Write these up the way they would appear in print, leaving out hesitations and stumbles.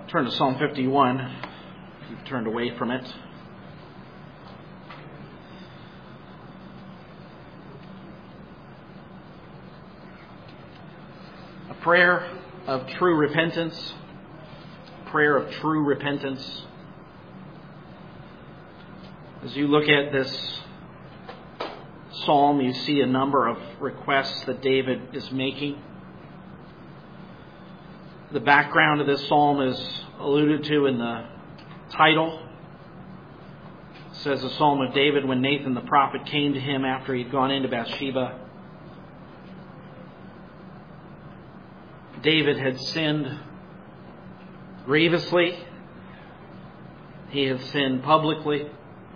Turn to Psalm 51, if you've turned away from it. A prayer of true repentance. Prayer of true repentance. As you look at this psalm, you see a number of requests that David is making. The background of this psalm is alluded to in the title. It says a psalm of David when Nathan the prophet came to him after he'd gone into Bathsheba. David had sinned grievously. He had sinned publicly.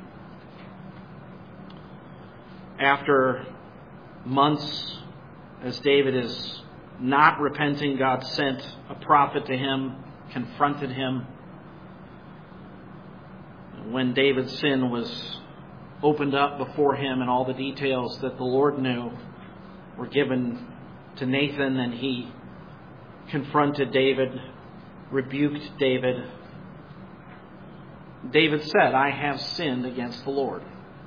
After months, as David is not repenting, God sent a prophet to him, confronted him. When David's sin was opened up before him and all the details that the Lord knew were given to Nathan, and he confronted David, rebuked David. David said, "I have sinned against the Lord."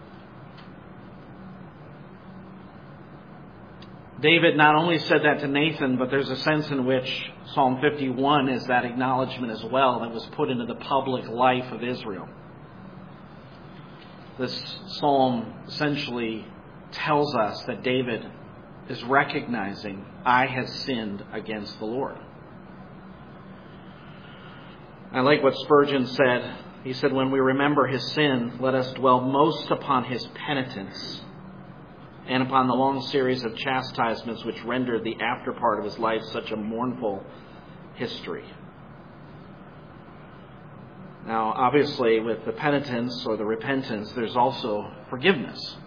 David not only said that to Nathan, but there's a sense in which Psalm 51 is that acknowledgement as well that was put into the public life of Israel. This psalm essentially tells us that David is recognizing, "I have sinned against the Lord." I like what Spurgeon said. He said, "When we remember his sin, let us dwell most upon his penitence and upon the long series of chastisements which rendered the after part of his life such a mournful history." Now, obviously, with the penitence or the repentance, there's also forgiveness.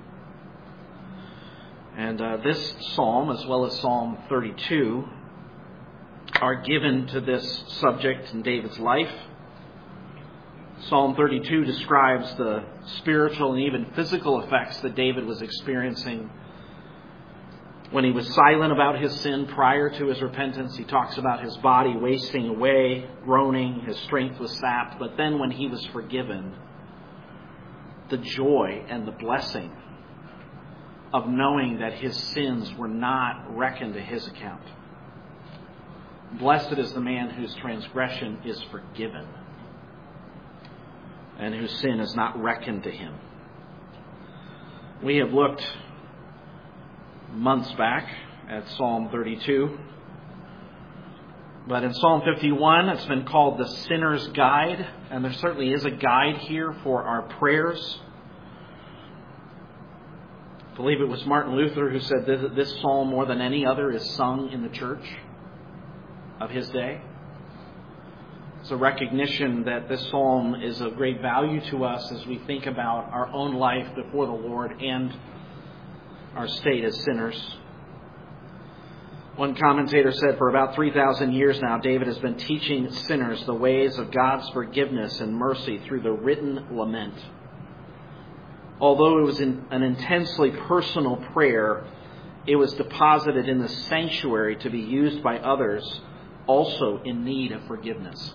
And this psalm, as well as Psalm 32, are given to this subject in David's life. Psalm 32 describes the spiritual and even physical effects that David was experiencing when he was silent about his sin prior to his repentance. He talks about his body wasting away, groaning, his strength was sapped. But then when he was forgiven, the joy and the blessing of knowing that his sins were not reckoned to his account. Blessed is the man whose transgression is forgiven and whose sin is not reckoned to him. We have looked months back at Psalm 32. But in Psalm 51, it's been called the Sinner's Guide. And there certainly is a guide here for our prayers. I believe it was Martin Luther who said this psalm, more than any other, is sung in the church of his day. It's a recognition that this psalm is of great value to us as we think about our own life before the Lord and our state as sinners. One commentator said, for about 3,000 years now, David has been teaching sinners the ways of God's forgiveness and mercy through the written lament. Although it was an intensely personal prayer, it was deposited in the sanctuary to be used by others also in need of forgiveness.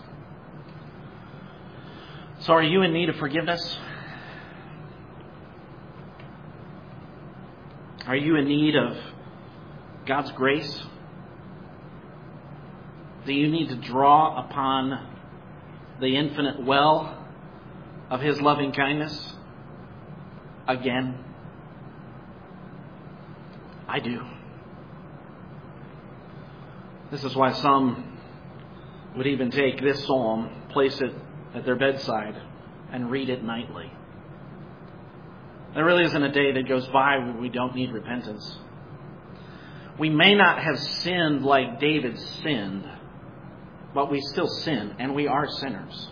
So are you in need of forgiveness? Are you in need of God's grace? Do you need to draw upon the infinite well of His loving kindness again? I do. This is why some would even take this psalm, place it at their bedside, and read it nightly. There really isn't a day that goes by where we don't need repentance. We may not have sinned like David sinned, but we still sin, and we are sinners.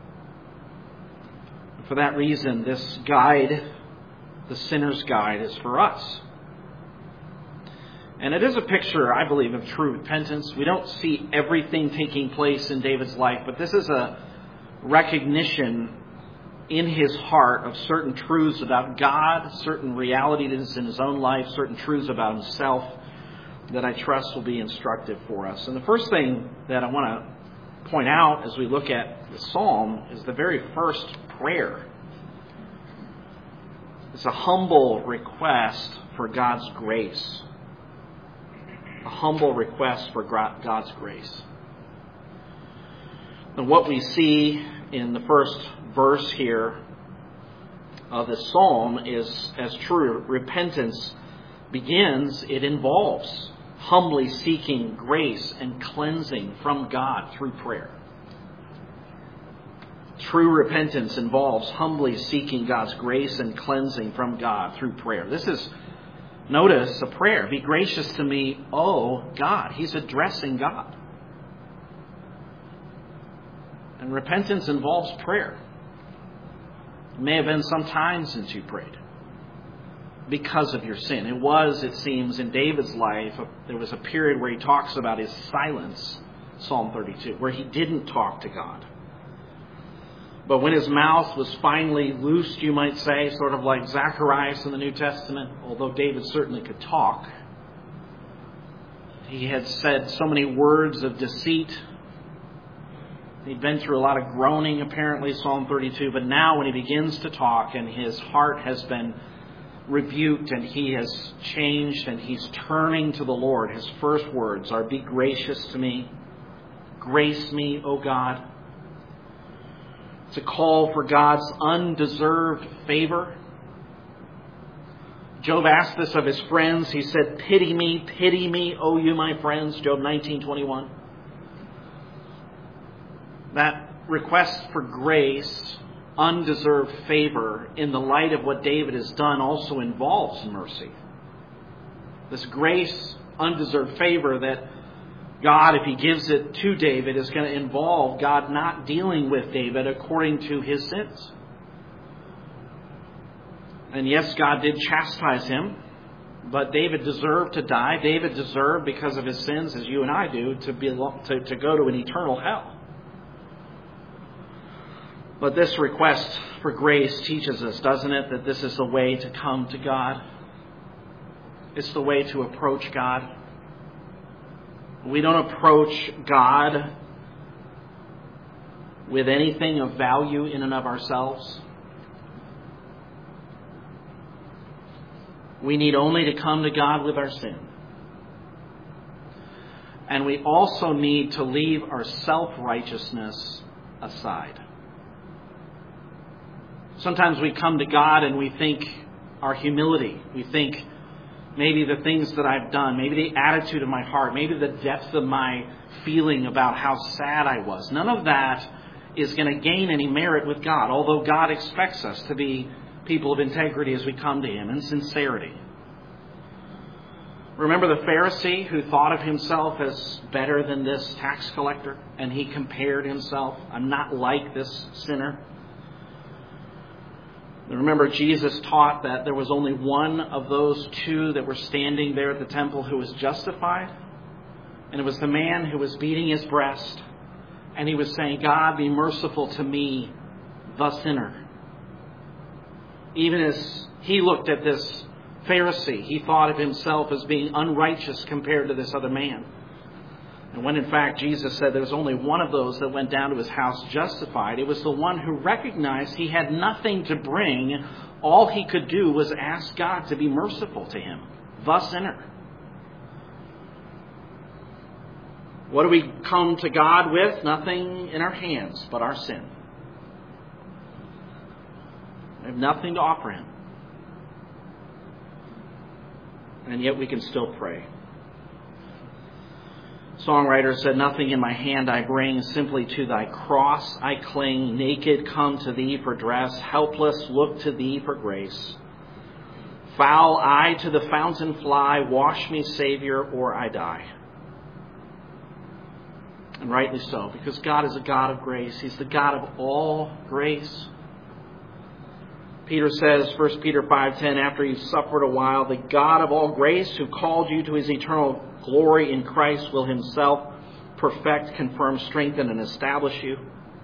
For that reason, this guide, the Sinner's Guide, is for us. And it is a picture, I believe, of true repentance. We don't see everything taking place in David's life, but this is a recognition in his heart of certain truths about God, certain realities in his own life, certain truths about himself that I trust will be instructive for us. And the first thing that I want to point out as we look at the psalm is the very first prayer. It's a humble request for God's grace. A humble request for God's grace. And what we see in the first verse here of the psalm is, as true repentance begins, it involves humbly seeking grace and cleansing from God through prayer. True repentance involves humbly seeking God's grace and cleansing from God through prayer. This is, notice, a prayer. Be gracious to me, O God. He's addressing God. And repentance involves prayer. It may have been some time since you prayed because of your sin. It was, it seems, in David's life, there was a period where he talks about his silence, Psalm 32, where he didn't talk to God. But when his mouth was finally loosed, you might say, sort of like Zacharias in the New Testament, although David certainly could talk, he had said so many words of deceit. He'd been through a lot of groaning, apparently, Psalm 32. But now when he begins to talk and his heart has been rebuked and he has changed and he's turning to the Lord, his first words are, be gracious to me. Grace me, O God. It's a call for God's undeserved favor. Job asked this of his friends. He said, pity me, O you my friends, Job 19:21. That request for grace, undeserved favor, in the light of what David has done, also involves mercy. This grace, undeserved favor that God, if he gives it to David, is going to involve God not dealing with David according to his sins. And yes, God did chastise him, but David deserved to die. David deserved, because of his sins, as you and I do, to go to an eternal hell. But this request for grace teaches us, doesn't it, that this is the way to come to God. It's the way to approach God. We don't approach God with anything of value in and of ourselves. We need only to come to God with our sin. And we also need to leave our self-righteousness aside. Sometimes we come to God and we think our humility, we think maybe the things that I've done, maybe the attitude of my heart, maybe the depth of my feeling about how sad I was. None of that is going to gain any merit with God, although God expects us to be people of integrity as we come to him, and sincerity. Remember the Pharisee who thought of himself as better than this tax collector, and he compared himself, I'm not like this sinner. Remember, Jesus taught that there was only one of those two that were standing there at the temple who was justified. And it was the man who was beating his breast. And he was saying, God, be merciful to me, the sinner. Even as he looked at this Pharisee, he thought of himself as being unrighteous compared to this other man. And when in fact Jesus said there was only one of those that went down to his house justified, it was the one who recognized he had nothing to bring. All he could do was ask God to be merciful to him, the sinner. What do we come to God with? Nothing in our hands but our sin. We have nothing to offer him. And yet we can still pray. Songwriter said, nothing in my hand I bring, simply to thy cross I cling. Naked come to thee for dress, helpless look to thee for grace. Foul I to the fountain fly, wash me, Savior, or I die. And rightly so, because God is a God of grace. He's the God of all grace. Peter says, 1 Peter 5:10, after you've suffered a while, the God of all grace who called you to his eternal glory in Christ will himself perfect, confirm, strengthen, and establish you.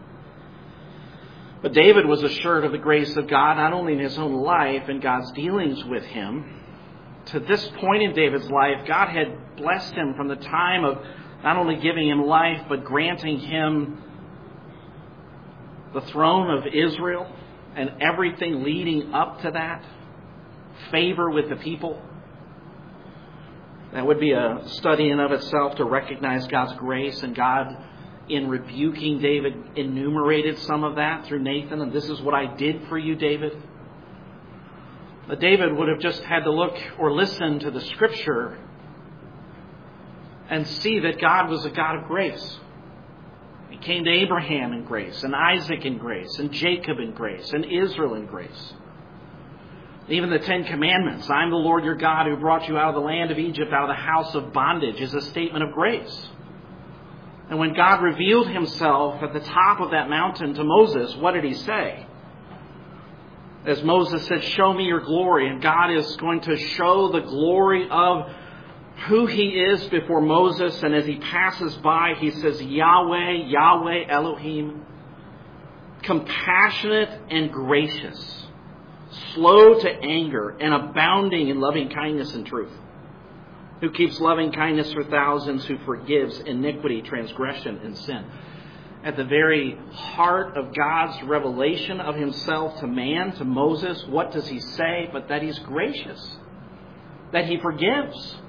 But David was assured of the grace of God, not only in his own life and God's dealings with him. To this point in David's life, God had blessed him from the time of not only giving him life, but granting him the throne of Israel and everything leading up to that, favor with the people. That would be a study in of itself to recognize God's grace, and God, in rebuking David, enumerated some of that through Nathan, and this is what I did for you, David. But David would have just had to look or listen to the Scripture and see that God was a God of grace. He came to Abraham in grace, and Isaac in grace, and Jacob in grace, and Israel in grace. Even the Ten Commandments, I'm the Lord your God who brought you out of the land of Egypt, out of the house of bondage, is a statement of grace. And when God revealed himself at the top of that mountain to Moses, what did he say? As Moses said, show me your glory. And God is going to show the glory of who he is before Moses. And as he passes by, he says, Yahweh, Yahweh Elohim, compassionate and gracious, slow to anger and abounding in loving kindness and truth, who keeps loving kindness for thousands, who forgives iniquity, transgression, and sin. At the very heart of God's revelation of himself to man, to Moses, what does he say? But that he's gracious, that he forgives.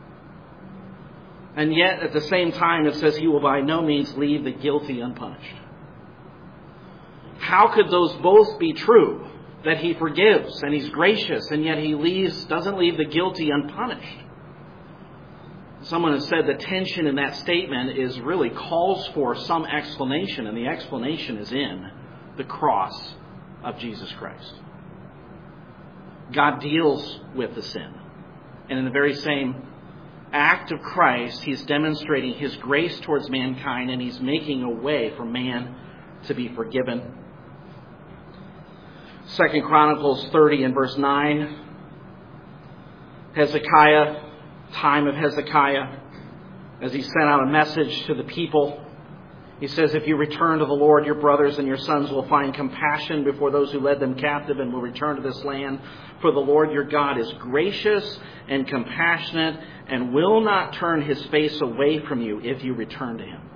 And yet, at the same time, it says he will by no means leave the guilty unpunished. How could those both be true? That he forgives and he's gracious, and yet he doesn't leave the guilty unpunished. Someone has said the tension in that statement really calls for some explanation, and the explanation is in the cross of Jesus Christ. God deals with the sin. And in the very same act of Christ, he's demonstrating his grace towards mankind, and he's making a way for man to be forgiven. 2 Chronicles 30 and verse 9. Hezekiah, time of Hezekiah, as he sent out a message to the people, he says, if you return to the Lord, your brothers and your sons will find compassion before those who led them captive and will return to this land. For the Lord your God is gracious and compassionate and will not turn his face away from you if you return to him.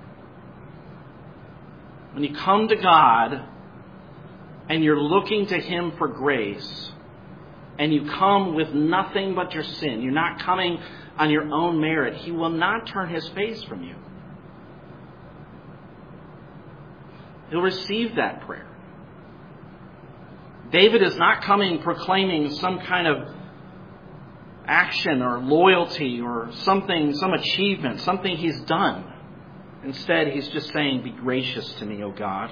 When you come to God and you're looking to him for grace, and you come with nothing but your sin, you're not coming on your own merit, he will not turn his face from you. He'll receive that prayer. David is not coming proclaiming some kind of action or loyalty or something, some achievement, something he's done. Instead, he's just saying, be gracious to me, O God.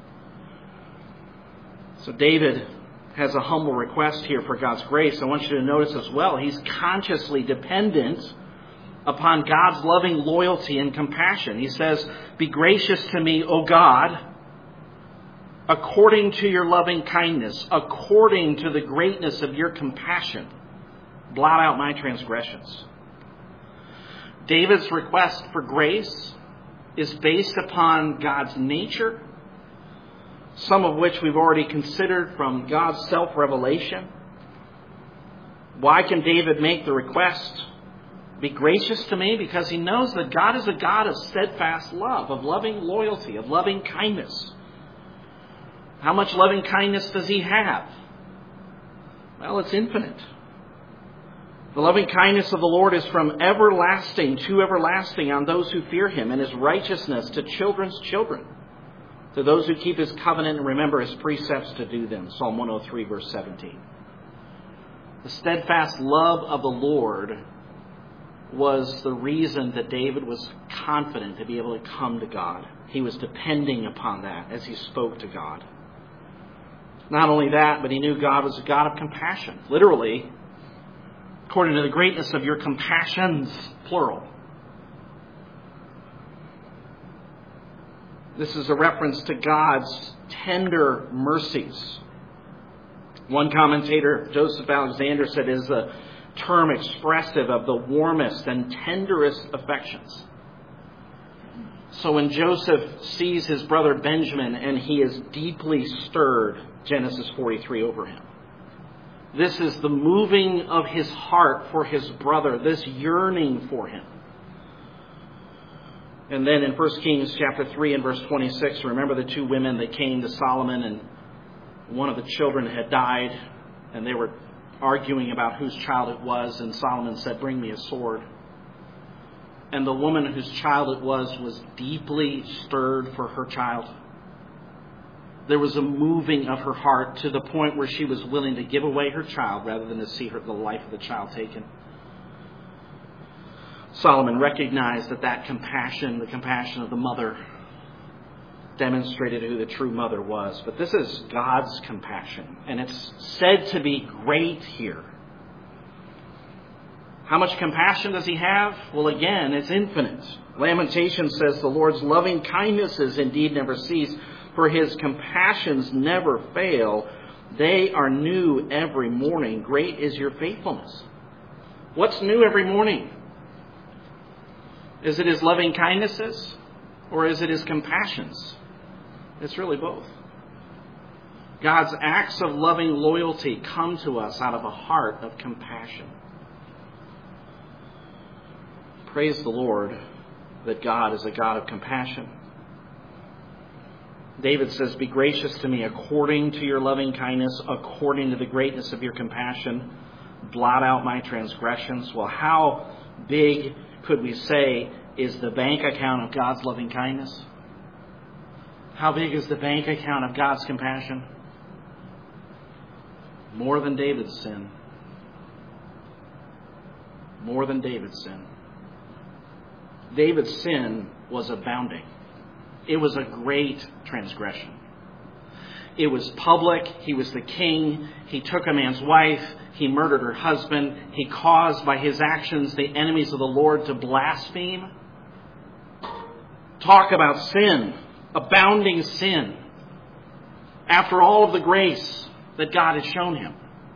So David has a humble request here for God's grace. I want you to notice as well, he's consciously dependent upon God's loving loyalty and compassion. He says, be gracious to me, O God, according to your loving kindness, according to the greatness of your compassion. Blot out my transgressions. David's request for grace is based upon God's nature, some of which we've already considered from God's self-revelation. Why can David make the request, be gracious to me? Because he knows that God is a God of steadfast love, of loving loyalty, of loving kindness. How much loving kindness does he have? Well, it's infinite. The loving kindness of the Lord is from everlasting to everlasting on those who fear him, and his righteousness to children's children, to those who keep his covenant and remember his precepts to do them. Psalm 103, verse 17. The steadfast love of the Lord was the reason that David was confident to be able to come to God. He was depending upon that as he spoke to God. Not only that, but he knew God was a God of compassion. Literally, according to the greatness of your compassions, plural. This is a reference to God's tender mercies. One commentator, Joseph Alexander, said it is a term expressive of the warmest and tenderest affections. So when Joseph sees his brother Benjamin and he is deeply stirred, Genesis 43 over him. This is the moving of his heart for his brother, this yearning for him. And then in 1 Kings chapter 3 and verse 26, remember the two women that came to Solomon, and one of the children had died, and they were arguing about whose child it was, and Solomon said, "Bring me a sword." And the woman whose child it was deeply stirred for her child. There was a moving of her heart to the point where she was willing to give away her child rather than to see the life of the child taken. Solomon recognized that compassion, the compassion of the mother, demonstrated who the true mother was. But this is God's compassion, and it's said to be great here. How much compassion does he have? Well, again, it's infinite. Lamentation says the Lord's loving kindnesses indeed never cease, for his compassions never fail. They are new every morning. Great is your faithfulness. What's new every morning? Is it his loving kindnesses, or is it his compassions? It's really both. God's acts of loving loyalty come to us out of a heart of compassion. Praise the Lord that God is a God of compassion. David says, "Be gracious to me according to your loving kindness, according to the greatness of your compassion. Blot out my transgressions." Well, how big could we say is the bank account of God's loving kindness? How big is the bank account of God's compassion? More than David's sin. More than David's sin. David's sin was abounding. It was a great transgression. It was public. He was the king. He took a man's wife. He murdered her husband. He caused by his actions the enemies of the Lord to blaspheme. Talk about sin. Abounding sin. After all of the grace that God had shown him.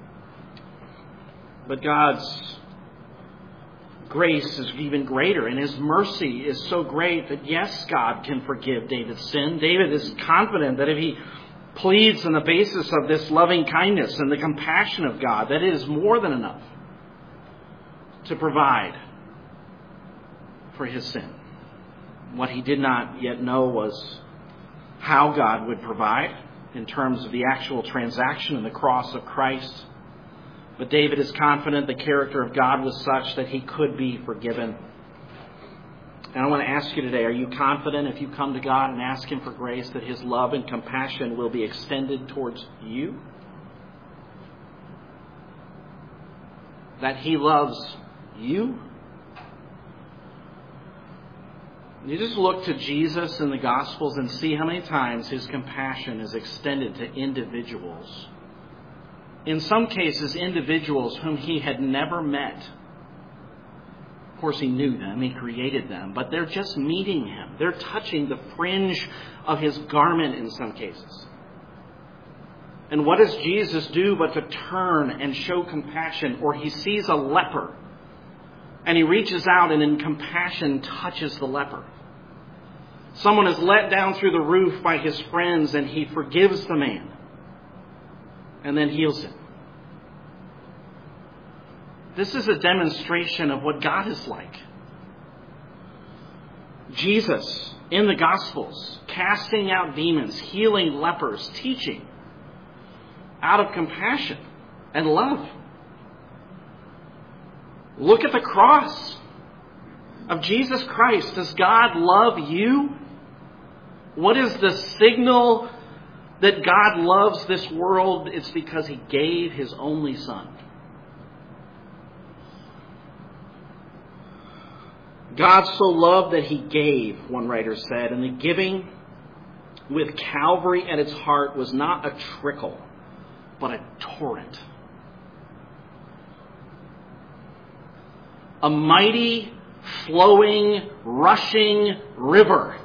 But God's grace is even greater, and his mercy is so great that yes, God can forgive David's sin. David is confident that if he pleads on the basis of this loving kindness and the compassion of God, that it is more than enough to provide for his sin. What he did not yet know was how God would provide in terms of the actual transaction and the cross of Christ. But David is confident the character of God was such that he could be forgiven. And I want to ask you today, are you confident if you come to God and ask him for grace that his love and compassion will be extended towards you? That he loves you? You just look to Jesus in the Gospels and see how many times his compassion is extended to individuals. In some cases, individuals whom he had never met. Of course, he knew them. He created them. But they're just meeting him. They're touching the fringe of his garment in some cases. And what does Jesus do but to turn and show compassion? Or he sees a leper, and he reaches out and in compassion touches the leper. Someone is let down through the roof by his friends, and he forgives the man and then heals him. This is a demonstration of what God is like. Jesus, in the Gospels, casting out demons, healing lepers, teaching out of compassion and love. Look at the cross of Jesus Christ. Does God love you? What is the signal that God loves this world? It's because he gave his only Son. God so loved that he gave, one writer said, and the giving with Calvary at its heart was not a trickle, but a torrent. A mighty, flowing, rushing river.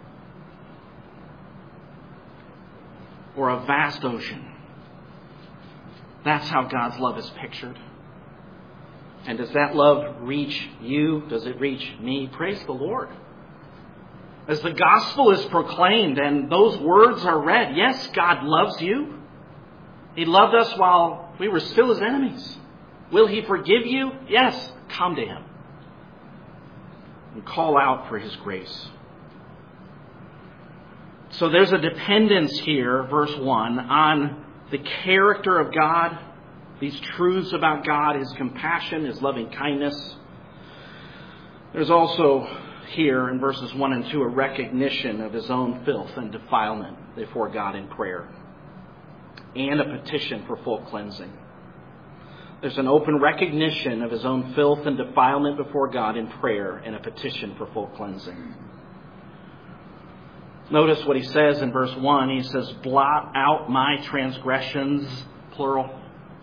Or a vast ocean. That's how God's love is pictured. And does that love reach you? Does it reach me? Praise the Lord. As the gospel is proclaimed and those words are read, yes, God loves you. He loved us while we were still his enemies. Will he forgive you? Yes. Come to him. And call out for his grace. So there's a dependence here, verse 1, on the character of God, these truths about God, His compassion, His loving kindness. There's also here in verses 1 and 2 a recognition of his own filth and defilement before God in prayer, and a petition for full cleansing. There's an open recognition of his own filth and defilement before God in prayer, and a petition for full cleansing. Notice what he says in verse 1. He says, blot out my transgressions, plural.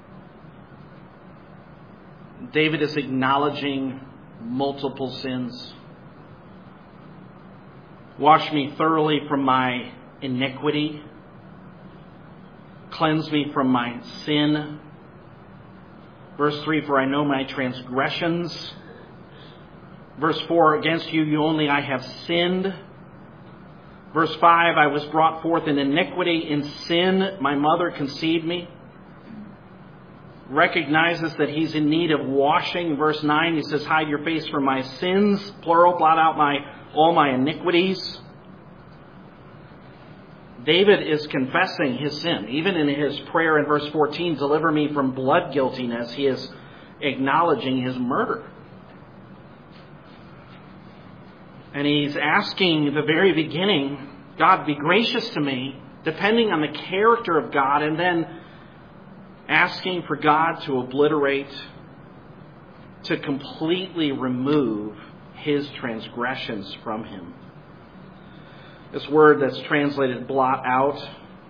David is acknowledging multiple sins. Wash me thoroughly from my iniquity. Cleanse me from my sin. Verse 3, for I know my transgressions. Verse 4, against you only I have sinned. Verse 5, I was brought forth in iniquity. In sin my mother conceived me. Recognizes that he's in need of washing. Verse 9, he says, hide your face from my sins, plural, blot out all my iniquities. David is confessing his sin. Even in his prayer in verse 14, deliver me from blood guiltiness, he is acknowledging his murder. And he's asking at the very beginning, God, be gracious to me, depending on the character of God, and then asking for God to obliterate, to completely remove his transgressions from him. This word that's translated blot out,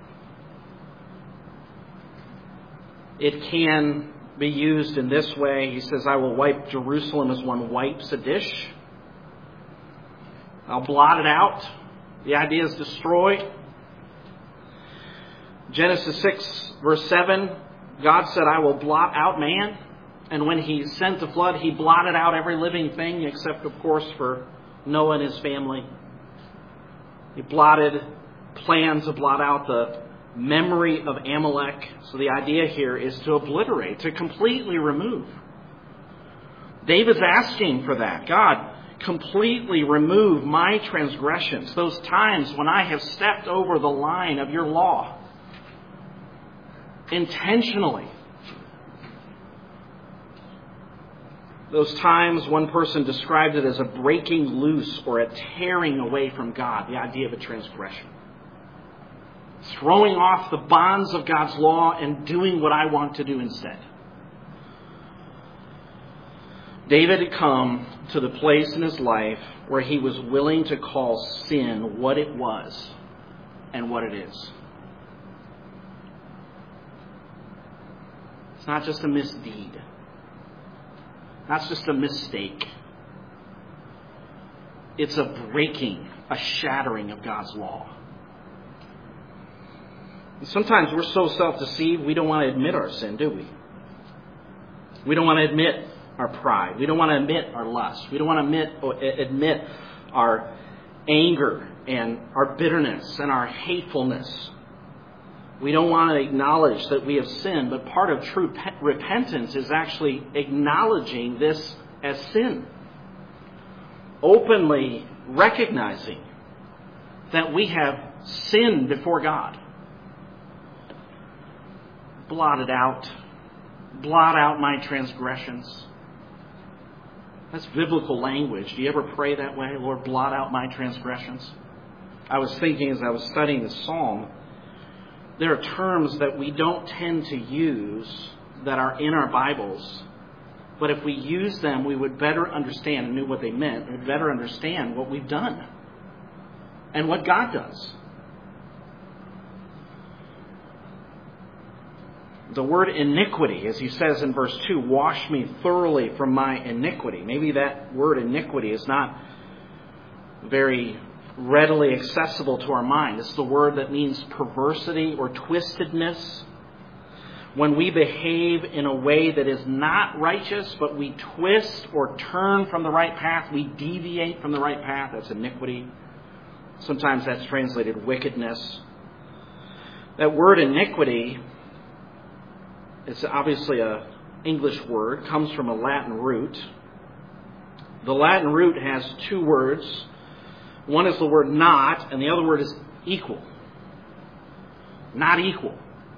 it can be used in this way. He says, I will wipe Jerusalem as one wipes a dish. I'll blot it out. The idea is destroy. Genesis 6, verse 7, God said, I will blot out man. And when he sent the flood, he blotted out every living thing, except, of course, for Noah and his family. He planned to blot out the memory of Amalek. So the idea here is to obliterate, to completely remove. David's asking for that. God, completely remove my transgressions, those times when I have stepped over the line of your law intentionally. Those times one person described it as a breaking loose or a tearing away from God, the idea of a transgression. Throwing off the bonds of God's law and doing what I want to do instead. David had come to the place in his life where he was willing to call sin what it was and what it is. It's not just a misdeed. That's just a mistake. It's a breaking, a shattering of God's law. And sometimes we're so self-deceived, we don't want to admit our sin, do we? We don't want to admit our pride. We don't want to admit our lust. We don't want to admit our anger and our bitterness and our hatefulness. We don't want to acknowledge that we have sinned, but part of true repentance is actually acknowledging this as sin. Openly recognizing that we have sinned before God. Blot it out. Blot out my transgressions. That's biblical language. Do you ever pray that way? Lord, blot out my transgressions. I was thinking as I was studying the Psalm, there are terms that we don't tend to use that are in our Bibles. But if we use them, we would better understand and knew what they meant. We'd better understand what we've done and what God does. The word iniquity, as he says in verse 2, wash me thoroughly from my iniquity. Maybe that word iniquity is not very readily accessible to our mind. It's the word that means perversity or twistedness. When we behave in a way that is not righteous, but we twist or turn from the right path, we deviate from the right path, that's iniquity. Sometimes that's translated wickedness. That word iniquity, it's obviously an English word, comes from a Latin root. The Latin root has two words. One is the word not, and the other word is equal. Not equal.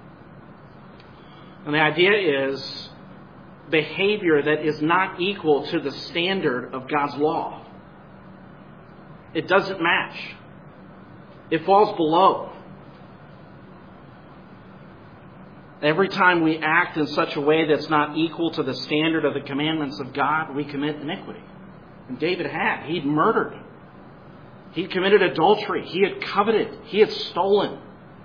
And the idea is behavior that is not equal to the standard of God's law. It doesn't match. It falls below. Every time we act in such a way that's not equal to the standard of the commandments of God, we commit iniquity. And David had. He'd murdered. He'd committed adultery. He had coveted. He had stolen.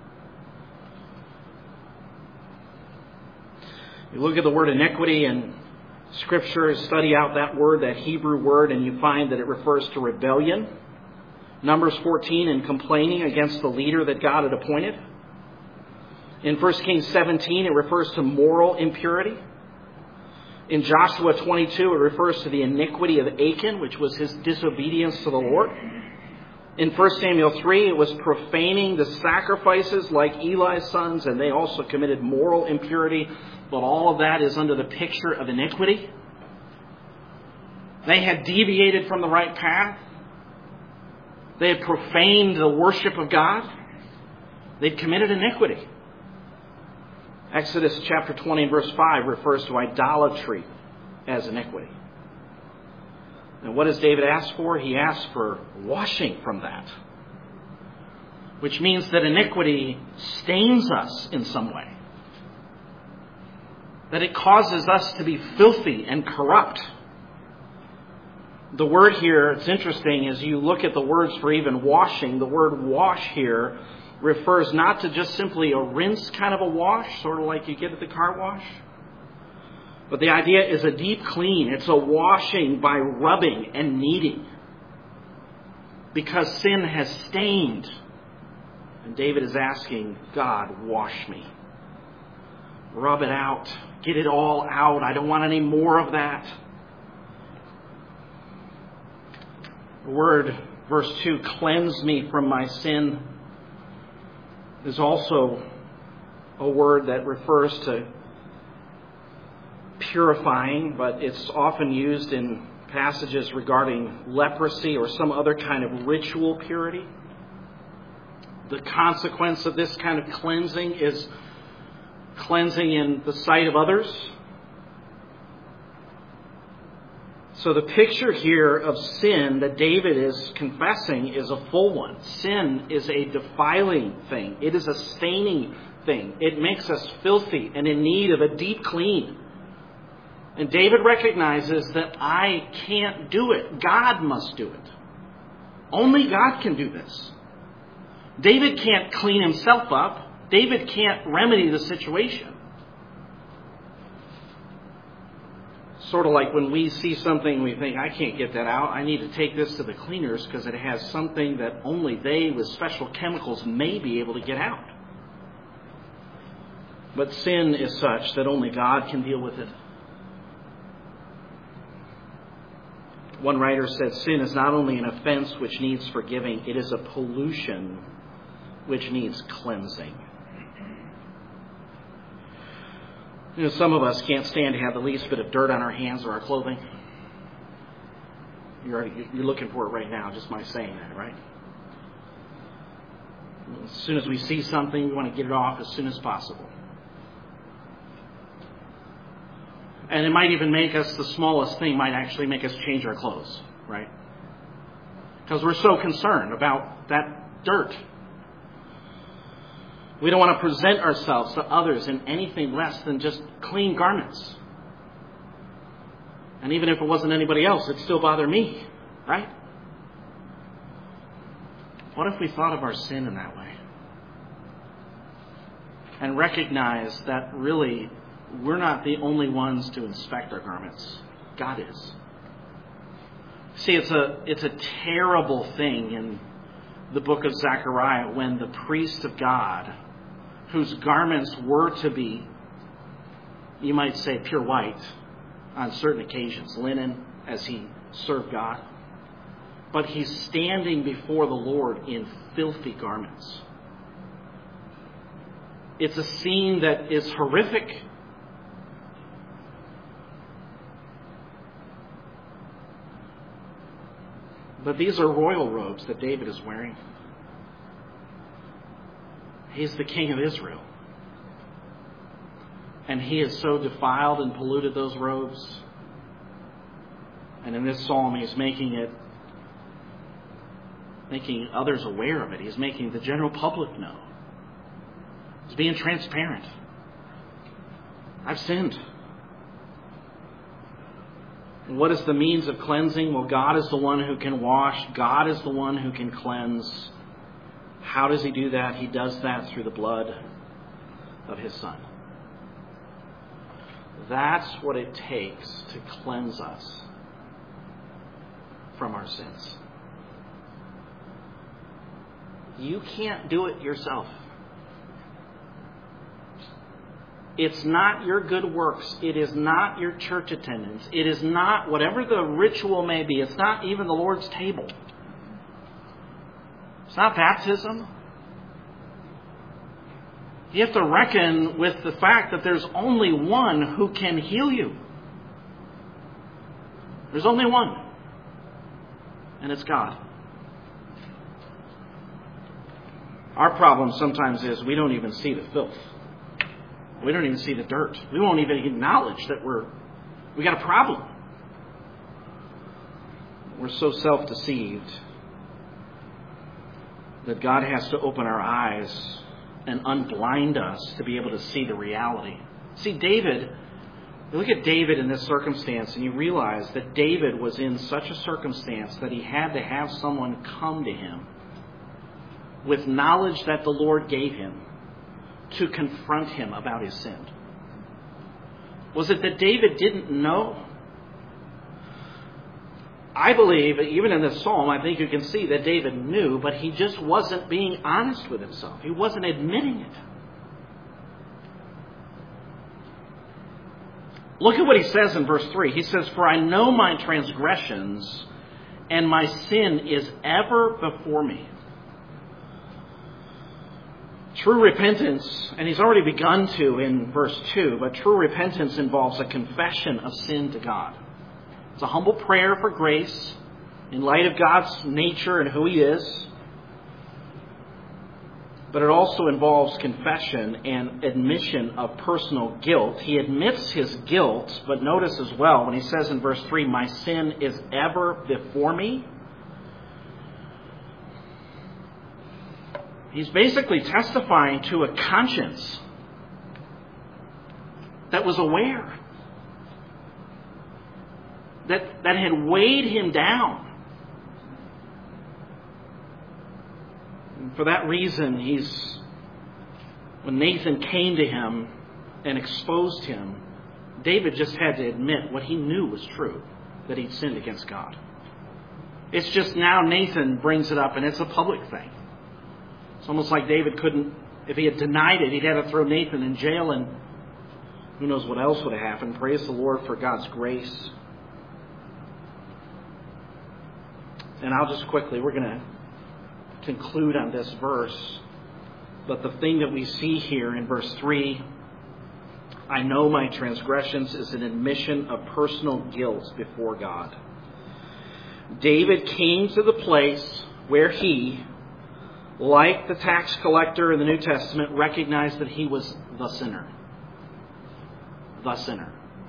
You look at the word iniquity in Scripture, study out that word, that Hebrew word, and you find that it refers to rebellion. Numbers 14, in complaining against the leader that God had appointed. In 1 Kings 17, it refers to moral impurity. In Joshua 22, it refers to the iniquity of Achan, which was his disobedience to the Lord. In 1 Samuel 3, it was profaning the sacrifices like Eli's sons, and they also committed moral impurity. But all of that is under the picture of iniquity. They had deviated from the right path. They had profaned the worship of God. They'd committed iniquity. Exodus chapter 20 and verse 5 refers to idolatry as iniquity. And what does David ask for? He asks for washing from that. Which means that iniquity stains us in some way. That it causes us to be filthy and corrupt. The word here, it's interesting, as you look at the words for even washing, the word wash here refers not to just simply a rinse kind of a wash, sort of like you get at the car wash. But the idea is a deep clean. It's a washing by rubbing and kneading. Because sin has stained. And David is asking, God, wash me. Rub it out. Get it all out. I don't want any more of that. The word, verse 2, cleanse me from my sin, is also a word that refers to purifying, but it's often used in passages regarding leprosy or some other kind of ritual purity. The consequence of this kind of cleansing is cleansing in the sight of others. So the picture here of sin that David is confessing is a full one. Sin is a defiling thing. It is a staining thing. It makes us filthy and in need of a deep clean. And David recognizes that I can't do it. God must do it. Only God can do this. David can't clean himself up. David can't remedy the situation. Sort of like when we see something, we think, I can't get that out. I need to take this to the cleaners because it has something that only they with special chemicals may be able to get out. But sin is such that only God can deal with it. One writer said, sin is not only an offense which needs forgiving, it is a pollution which needs cleansing. You know, some of us can't stand to have the least bit of dirt on our hands or our clothing. You're looking for it right now, just my saying that, right? As soon as we see something, we want to get it off as soon as possible. And it might even make us, the smallest thing might actually make us change our clothes, right? Because we're so concerned about that dirt. We don't want to present ourselves to others in anything less than just clean garments. And even if it wasn't anybody else, it'd still bother me, right? What if we thought of our sin in that way? And recognize that really we're not the only ones to inspect our garments. God is. See, it's a terrible thing in the book of Zechariah when the priest of God, whose garments were to be, you might say, pure white on certain occasions, linen, as he served God. But he's standing before the Lord in filthy garments. It's a scene that is horrific. But these are royal robes that David is wearing. He's the king of Israel. And he has so defiled and polluted those robes. And in this psalm, he's making others aware of it. He's making the general public know. He's being transparent. I've sinned. And what is the means of cleansing? Well, God is the one who can wash. God is the one who can cleanse. How does he do that? He does that through the blood of his Son. That's what it takes to cleanse us from our sins. You can't do it yourself. It's not your good works. It is not your church attendance. It is not whatever the ritual may be. It's not even the Lord's table. It's not baptism. You have to reckon with the fact that there's only one who can heal you. There's only one. And it's God. Our problem sometimes is we don't even see the filth. We don't even see the dirt. We won't even acknowledge that we got a problem. We're so self-deceived that God has to open our eyes and unblind us to be able to see the reality. See, David, you look at David in this circumstance and you realize that David was in such a circumstance that he had to have someone come to him with knowledge that the Lord gave him to confront him about his sin. Was it that David didn't know? I believe, even in this psalm, I think you can see that David knew, but he just wasn't being honest with himself. He wasn't admitting it. Look at what he says in verse 3. He says, "For I know my transgressions, and my sin is ever before me." True repentance, and he's already begun to in verse 2, but true repentance involves a confession of sin to God. It's a humble prayer for grace in light of God's nature and who he is. But it also involves confession and admission of personal guilt. He admits his guilt, but notice as well when he says in verse 3, "My sin is ever before me." He's basically testifying to a conscience that was aware, that had weighed him down. And for that reason, when Nathan came to him and exposed him, David just had to admit what he knew was true, that he'd sinned against God. It's just now Nathan brings it up, and it's a public thing. It's almost like David couldn't, if he had denied it, he'd had to throw Nathan in jail, and who knows what else would have happened. Praise the Lord for God's grace. And I'll just quickly, we're going to conclude on this verse. But the thing that we see here in verse 3, "I know my transgressions," is an admission of personal guilt before God. David came to the place where he, like the tax collector in the New Testament, recognized that he was the sinner. The sinner.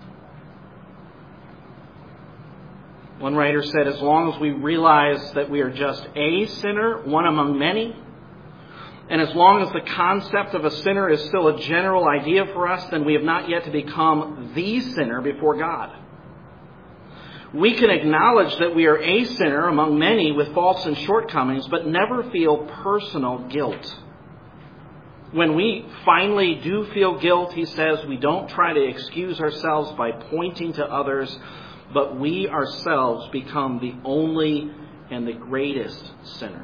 One writer said, as long as we realize that we are just a sinner, one among many, and as long as the concept of a sinner is still a general idea for us, then we have not yet to become the sinner before God. We can acknowledge that we are a sinner among many with faults and shortcomings, but never feel personal guilt. When we finally do feel guilt, he says, we don't try to excuse ourselves by pointing to others, but we ourselves become the only and the greatest sinner.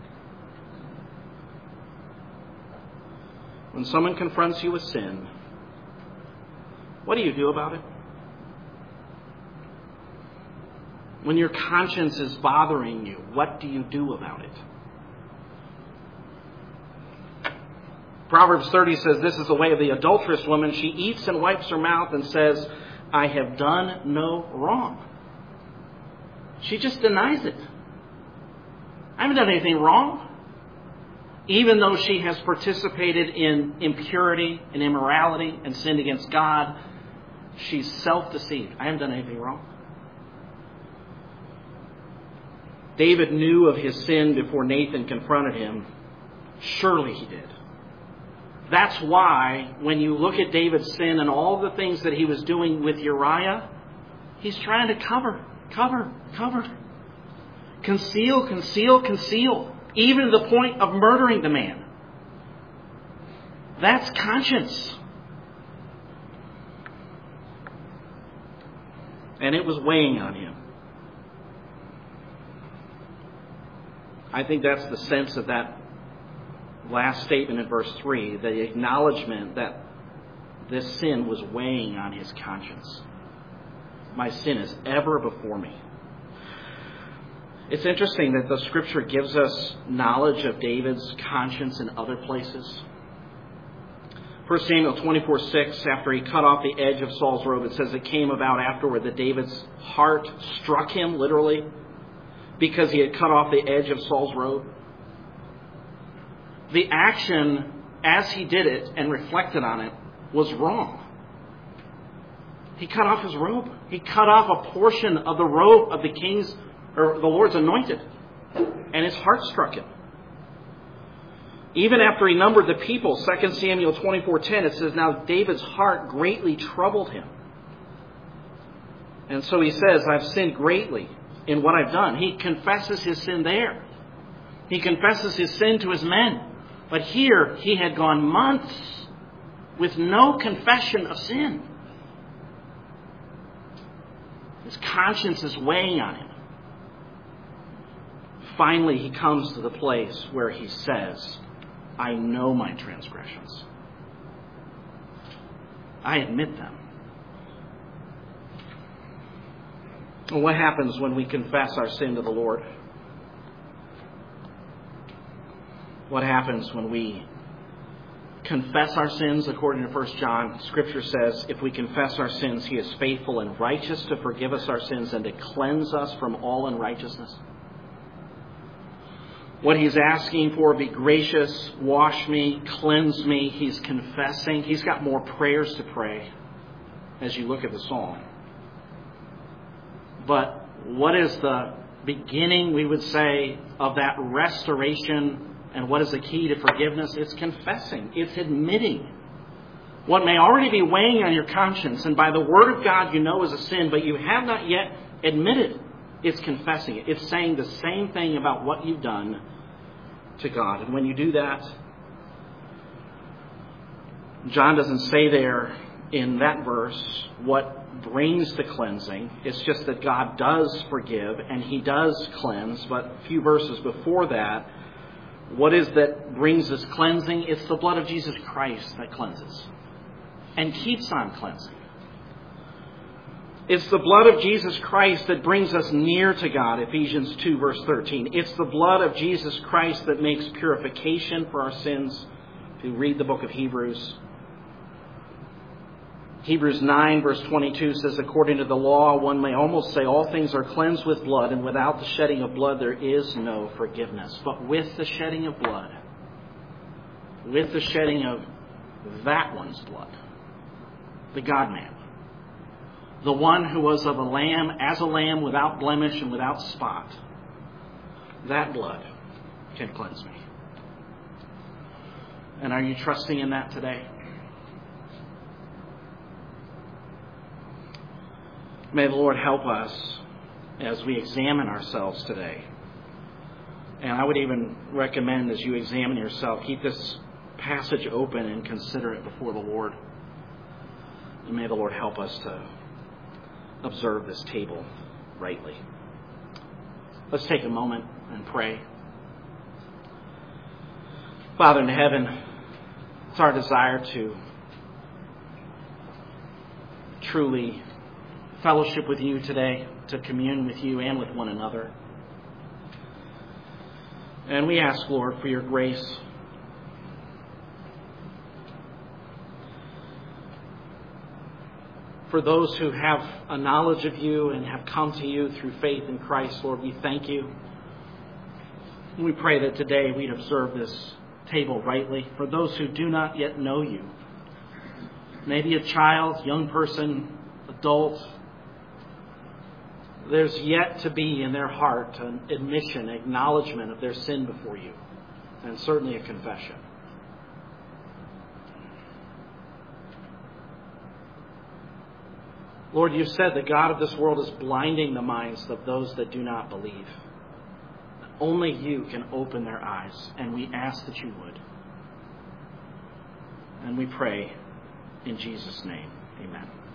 When someone confronts you with sin, what do you do about it? When your conscience is bothering you, what do you do about it? Proverbs 30 says, this is the way of the adulterous woman. She eats and wipes her mouth and says, I have done no wrong. She just denies it. haven't done anything wrong. Even though she has participated in impurity and immorality and sinned against God, she's self-deceived. I haven't done anything wrong. David knew of his sin before Nathan confronted him. Surely he did. That's why when you look at David's sin and all the things that he was doing with Uriah, he's trying to cover. Conceal. Even to the point of murdering the man. That's conscience. And it was weighing on him. I think that's the sense of that last statement in verse 3, the acknowledgement that this sin was weighing on his conscience. My sin is ever before me. It's interesting that the Scripture gives us knowledge of David's conscience in other places. 1 Samuel 24:6, after he cut off the edge of Saul's robe, it says it came about afterward that David's heart struck him, literally, because he had cut off the edge of Saul's robe. The action, as he did it and reflected on it, was wrong. He cut off his robe. He cut off a portion of the robe of the king's, or the Lord's anointed. And his heart struck him. Even after he numbered the people, 2 Samuel 24:10, it says, now David's heart greatly troubled him. And so he says, I've sinned greatly in what I've done. He confesses his sin there. He confesses his sin to his men. But here he had gone months with no confession of sin. His conscience is weighing on him. Finally, he comes to the place where he says, I know my transgressions. I admit them. Well, what happens when we confess our sin to the Lord? What happens when we confess our sins according to 1 John? Scripture says, if we confess our sins, he is faithful and righteous to forgive us our sins and to cleanse us from all unrighteousness. What he's asking for, be gracious, wash me, cleanse me. He's confessing. He's got more prayers to pray as you look at the psalm. But what is the beginning, we would say, of that restoration? And what is the key to forgiveness? It's confessing. It's admitting what may already be weighing on your conscience. And by the word of God you know is a sin, but you have not yet admitted. It's confessing it. It's saying the same thing about what you've done to God. And when you do that, John doesn't say there in that verse what brings the cleansing. It's just that God does forgive and he does cleanse. But a few verses before that, what is that brings this cleansing? It's the blood of Jesus Christ that cleanses and keeps on cleansing. It's the blood of Jesus Christ that brings us near to God, Ephesians 2, verse 13. It's the blood of Jesus Christ that makes purification for our sins. If you read the book of Hebrews, Hebrews 9, verse 22 says, according to the law, one may almost say all things are cleansed with blood, and without the shedding of blood there is no forgiveness. But with the shedding of blood, with the shedding of that one's blood, the God-man, the one who was of a lamb, as a lamb without blemish and without spot, that blood can cleanse me. And are you trusting in that today? May the Lord help us as we examine ourselves today. And I would even recommend as you examine yourself, keep this passage open and consider it before the Lord. And may the Lord help us to observe this table rightly. Let's take a moment and pray. Father in heaven, it's our desire to truly fellowship with you today, to commune with you and with one another. And we ask, Lord, for your grace. For those who have a knowledge of you and have come to you through faith in Christ, Lord, we thank you We pray that today we'd observe this table rightly for those who do not yet know you. Maybe a child, young person, adult. There's yet to be in their heart an admission, acknowledgement of their sin before you, and certainly a confession. Lord, you said the God of this world is blinding the minds of those that do not believe. Only you can open their eyes, and we ask that you would. And we pray in Jesus' name. Amen.